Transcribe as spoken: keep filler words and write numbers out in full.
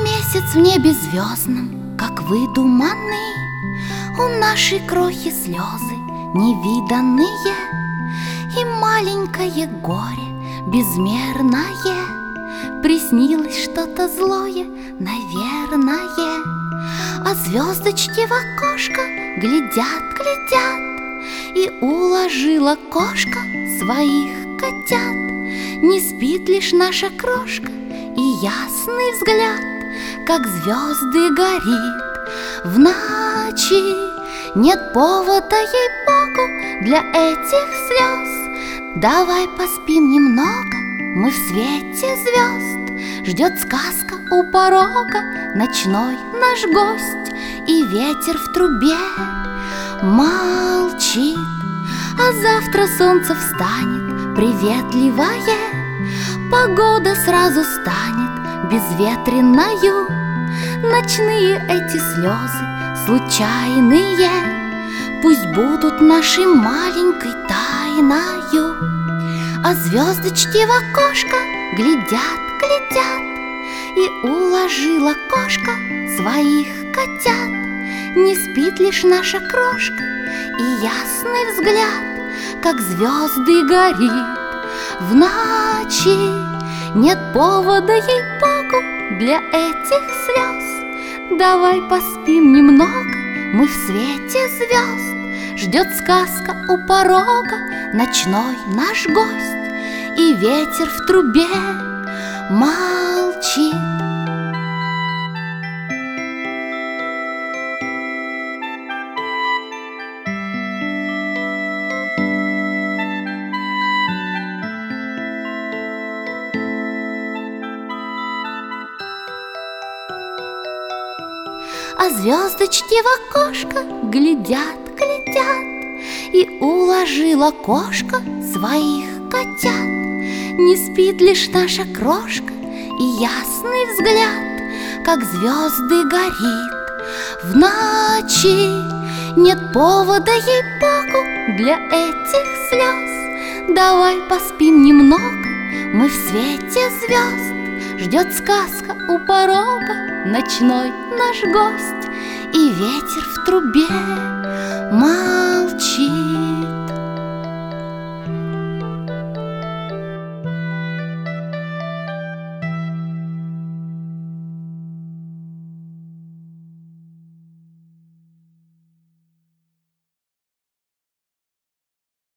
месяц в небе звездном, как выдуманный, у нашей крохи слезы невиданные, и маленькое горе безмерное. Приснилось что-то злое, наверное, а звездочки в окошко глядят, глядят, и уложила кошка своих котят. Не спит лишь наша крошка, и ясный взгляд, как звезды, горит в ночи. Нет повода, ей-богу, для этих слез. Давай поспим немного, мы в свете звезд. Ждет сказка у порога ночной наш гость, и ветер в трубе молчит. А завтра солнце встанет приветливое, погода сразу станет безветренною. Ночные эти слезы случайные пусть будут нашей маленькой тайною. А звездочки в окошко глядят, глядят, и уложила кошка своих котят. Не спит лишь наша крошка, и ясный взгляд, как звезды, горит в ночи. Нет повода, ей-богу, для этих слез. Давай поспим немного, мы в свете звезд. Ждет сказка у порога ночной наш гость, и ветер в трубе молчит. А звездочки в окошко глядят, глядят, и уложила кошка своих котят. Не спит лишь наша крошка, и ясный взгляд, как звезды, горит в ночи. Нет повода, ей-богу, для этих слез. Давай поспим немного, мы в свете звезд. Ждет сказка у порога ночной наш гость, и ветер в трубе молчит.